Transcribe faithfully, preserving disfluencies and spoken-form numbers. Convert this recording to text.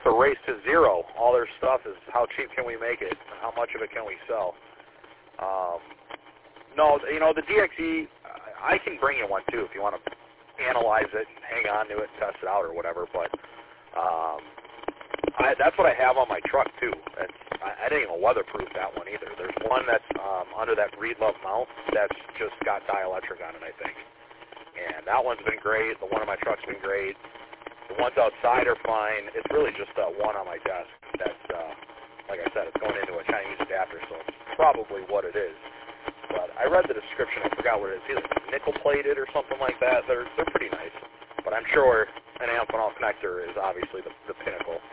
it's a race to zero. All their stuff is how cheap can we make it, and how much of it can we sell. Um, no, you know, the D X E, I can bring you one too if you want to analyze it and hang on to it and test it out or whatever, but um, I, that's what I have on my truck too. It's, I, I didn't even weatherproof that one either. There's one that's um, under that Breedlove mount that's just got dielectric on it, I think. And that one's been great. The one on my truck's been great. The ones outside are fine. It's really just that one on my desk that's, uh, like I said, it's going into a Chinese adapter, so it's probably what it is. But I read the description. I forgot what it is. Either nickel-plated or something like that. They're they're pretty nice. But I'm sure an Amphenol connector is obviously the, the pinnacle.